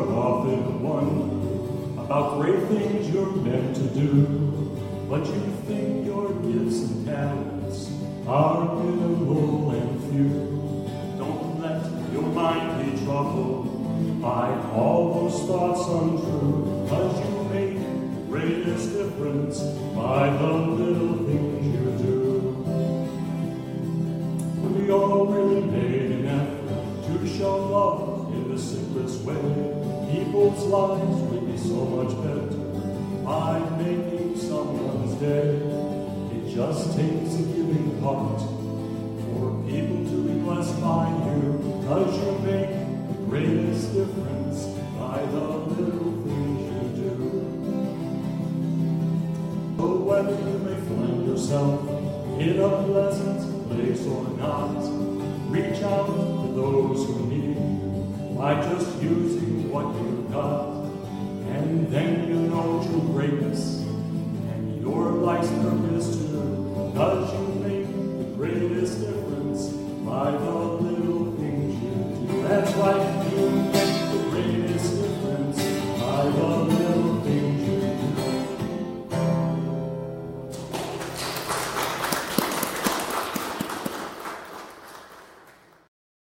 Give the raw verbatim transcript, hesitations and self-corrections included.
often wonder about great things you're meant to do, but you think your gifts and talents are minimal and few. Don't let your mind be troubled by all those thoughts untrue, 'cause you make the greatest difference by the little things you do. We all really made an effort to show love in the simplest way. People's lives would be so much better by making someone's day. It just takes a giving heart for people to be blessed by you, 'cause you make the greatest difference by the little things you do. So whether you may find yourself in a pleasant place or not, reach out to those who need you by just using what you've got. And then you know true greatness and your life's purpose too, 'cause you